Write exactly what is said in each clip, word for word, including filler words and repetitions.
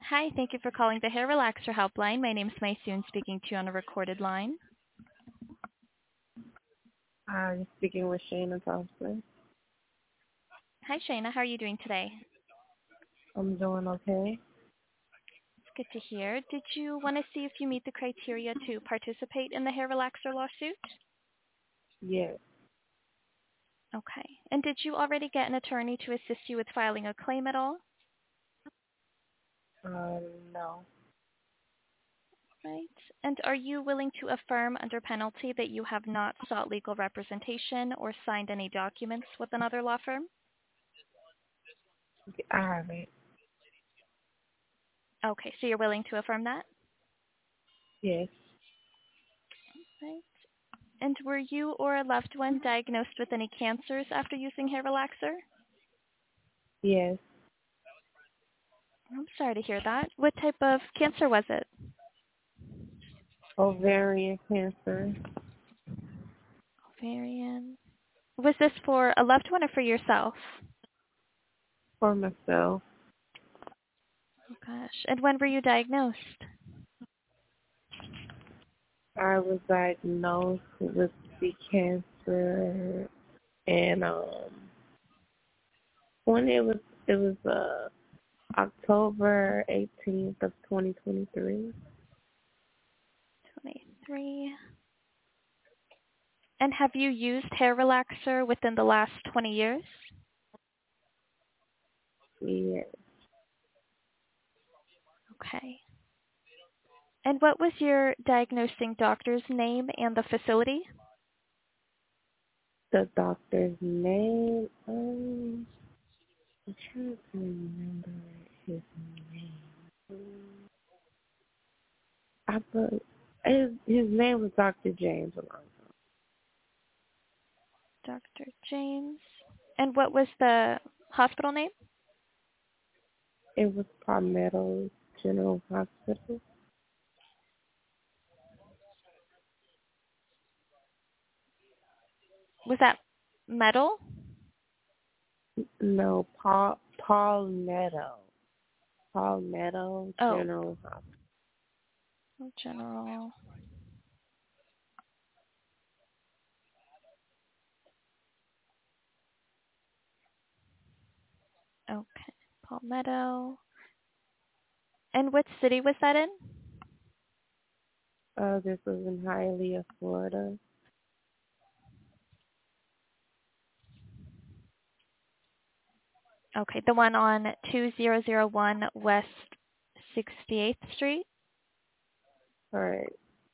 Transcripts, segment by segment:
Hi, thank you for calling the Hair Relaxer Helpline. My name is Maysoon, speaking to you on a recorded line. Hi, you're speaking with Shayna Thompson. Hi, Shayna. How are you doing today? I'm doing okay. It's good to hear. Did you want to see if you meet the criteria to participate in the Hair Relaxer lawsuit? Yes. Okay. And did you already get an attorney to assist you with filing a claim at all? Um, no. Right. And are you willing to affirm under penalty that you have not sought legal representation or signed any documents with another law firm? I haven't. Okay, so you're willing to affirm that? Yes. Right. And were you or a loved one diagnosed with any cancers after using Hair Relaxer? Yes. I'm sorry to hear that. What type of cancer was it? Ovarian cancer Ovarian. Was this for a loved one or for yourself? for myself. Oh gosh. And when were you diagnosed? I was diagnosed with the cancer, and um, when it was it was uh October eighteenth of twenty twenty-three. twenty-three. And have you used Hair Relaxer within the last twenty years? Yes. Okay. And what was your diagnosing doctor's name and the facility? The doctor's name. Um, I'm trying to remember his name. I put his his name was Doctor James Alonso. Doctor James. And what was the hospital name? It was Palmetto General Hospital. Was that Metal? No, Paul Palmetto. Palmetto Oh, General Hospital. General. Okay. Palmetto. And what city was that in? Uh, this was in Hialeah, Florida. Okay, the one on two thousand one West sixty-eighth Street. All right.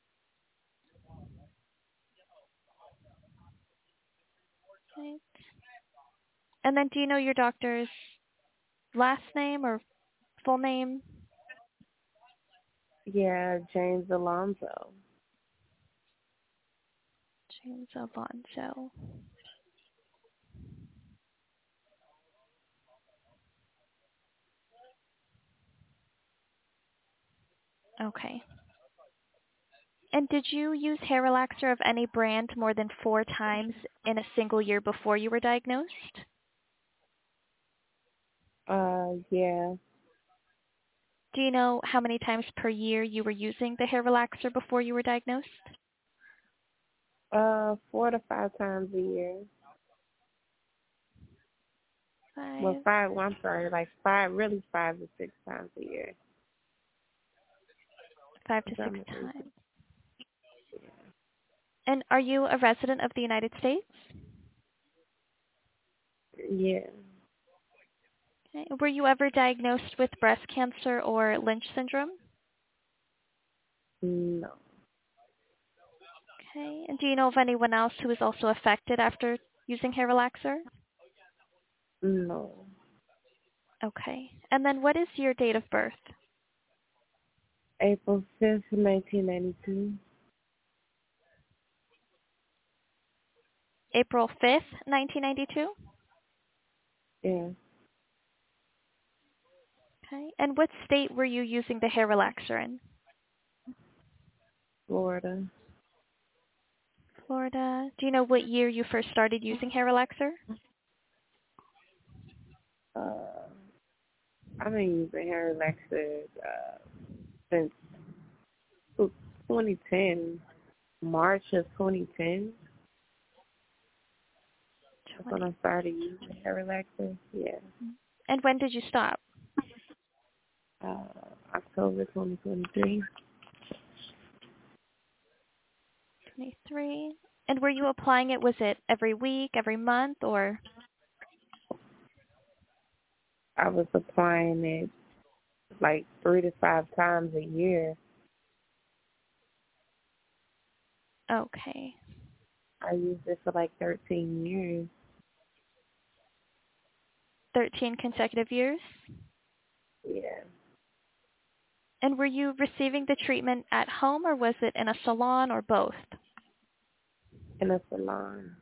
Right. And then do you know your doctor's last name or full name? Yeah, James Alonso. James Alonso. Okay. And did you use hair relaxer of any brand more than four times in a single year before you were diagnosed? Uh, yeah. Do you know how many times per year you were using the hair relaxer before you were diagnosed? Uh, four to five times a year. Well, Five. five. Well, I'm sorry, like five, really five to six times a year. Five Is to that six what they times. And are you a resident of the United States? say? Yeah. Okay. Were you ever diagnosed with breast cancer or Lynch syndrome? No. Okay. And do you know of anyone else who was also affected after using hair relaxer? No. Okay. And then what is your date of birth? April fifth, nineteen ninety-two. April fifth, nineteen ninety-two? Yeah. Okay. And what state were you using the hair relaxer in? Florida. Florida. Do you know what year you first started using hair relaxer? Uh, I've been using hair relaxers uh, since twenty ten, March of twenty ten. That's when twenty. I started using hair relaxers. Yeah. And when did you stop? Uh, October twenty twenty-three. twenty-three. And were you applying it, was it every week, every month, or? I was applying it like three to five times a year. Okay. I used it for like thirteen years. thirteen consecutive years? Yeah. And were you receiving the treatment at home, or was it in a salon, or both? In a salon.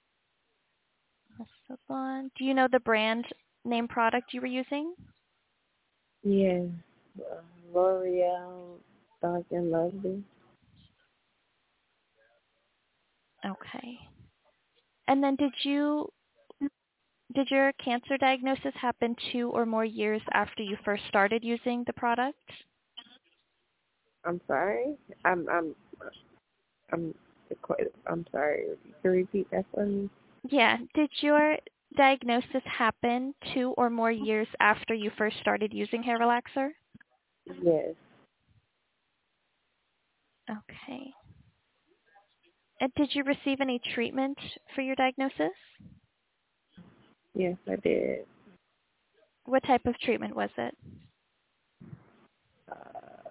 A salon. Do you know the brand name product you were using? Yeah. Uh, L'Oreal, Dark and Lovely. Okay. And then did you did your cancer diagnosis happen two or more years after you first started using the product? I'm sorry. I'm I'm I'm I'm sorry. You can repeat that for me? Yeah. Did your diagnosis happen two or more years after you first started using hair relaxer? Yes. Okay. And did you receive any treatment for your diagnosis? Yes, I did. What type of treatment was it? Uh,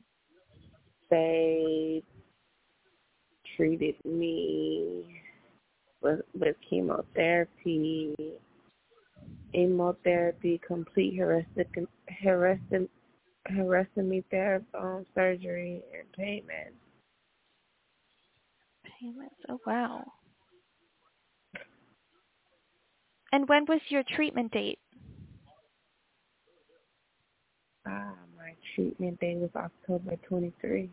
they treated me with with chemotherapy, immunotherapy, complete hysterectomy, hysterectomy, hysterectomy therapy, um, surgery, and payment. Payments. Oh, wow. And when was your treatment date? Ah, my treatment date was October twenty-third.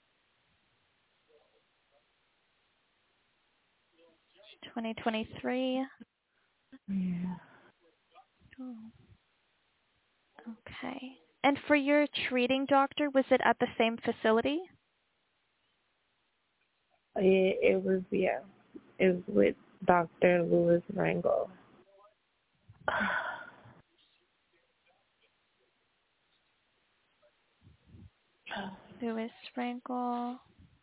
twenty twenty-three. Yeah. Oh, okay. And for your treating doctor, was it at the same facility? It, it was, yeah, it was with Doctor Louis Rangel. Louis Frankel.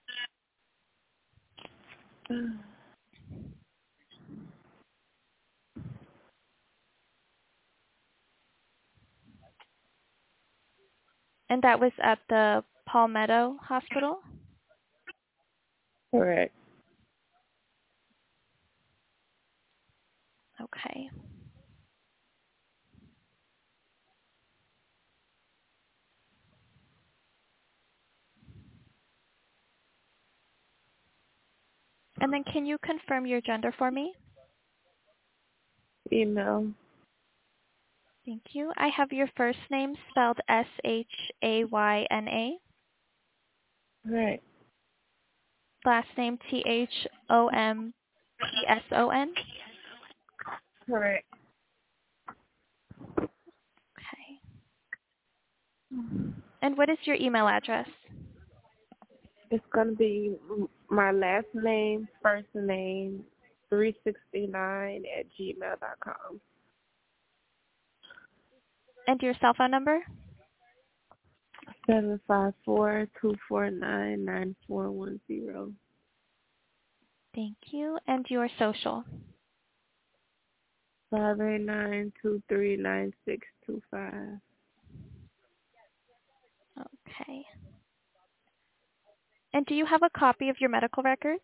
And that was at the Palmetto Hospital? Correct. Okay. And then can you confirm your gender for me? Female. Thank you. I have your first name spelled S H A Y N A. Right. Last name T H O M P S O N. Correct. Okay. And what is your email address? It's gonna be my last name, first name, three sixty nine at gmail dot com. And your cell phone number? Seven five four two four nine nine four one zero. Thank you. And your social? Five eight nine two three nine six two five. Okay. And do you have a copy of your medical records?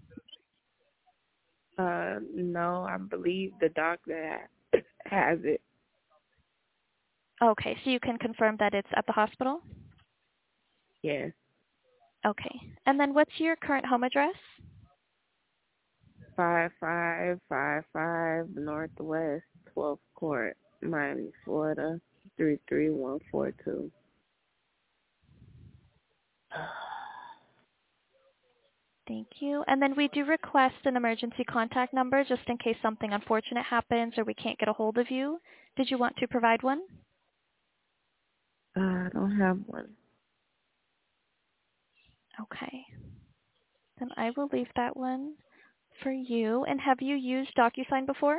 Uh, no, I believe the doctor ha- has it. Okay, so you can confirm that it's at the hospital? Yes. Okay. And then what's your current home address? Five five five five Northwest twelfth Court, Miami, Florida, three three one four two. Thank you. And then we do request an emergency contact number just in case something unfortunate happens or we can't get a hold of you. Did you want to provide one? Uh, I don't have one. Okay. Then I will leave that one for you. And have you used DocuSign before?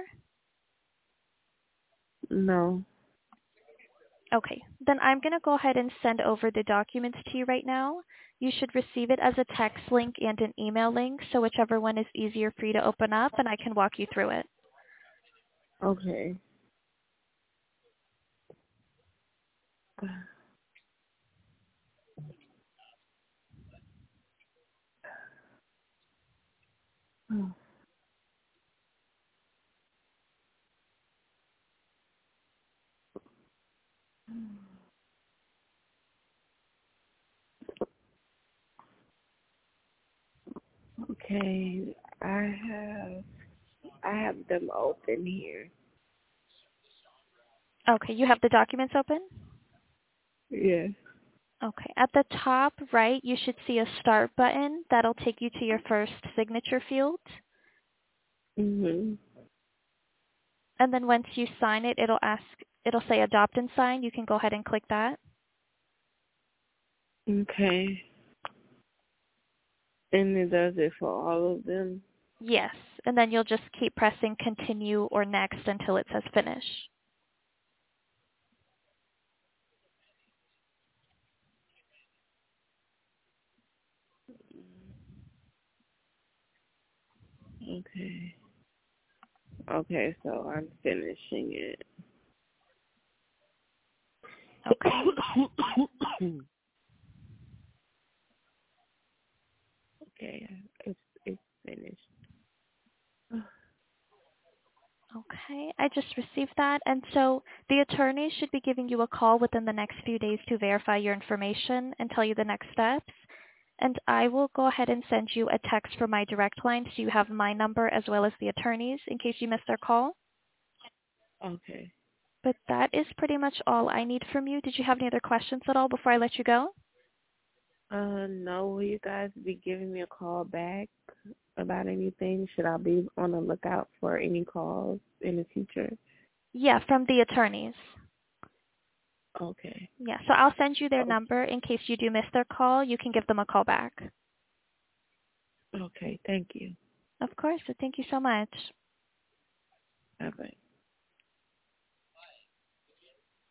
No. Okay. Then I'm going to go ahead and send over the documents to you right now. You should receive it as a text link and an email link, so whichever one is easier for you to open up, and I can walk you through it. Okay. Okay. I have I have them open here. Okay. You have the documents open? Yes. Okay. At the top right, you should see a start button. That'll take you to your first signature field. Mhm. And then once you sign it, it'll ask, it'll say adopt and sign. You can go ahead and click that. Okay. And it does it for all of them? Yes. And then you'll just keep pressing continue or next until it says finish. Okay. Okay, so I'm finishing it. Okay. Okay, it's it's finished. Okay. I just received that. And so the attorney should be giving you a call within the next few days to verify your information and tell you the next steps. And I will go ahead and send you a text from my direct line so you have my number as well as the attorney's in case you missed their call. Okay. But that is pretty much all I need from you. Did you have any other questions at all before I let you go? Uh, no, will you guys be giving me a call back about anything? Should I be on the lookout for any calls in the future? Yeah, from the attorneys. Okay. Yeah, so I'll send you their Oh, number in case you do miss their call. You can give them a call back. okay, thank you. Of course. So thank you so much. Bye-bye.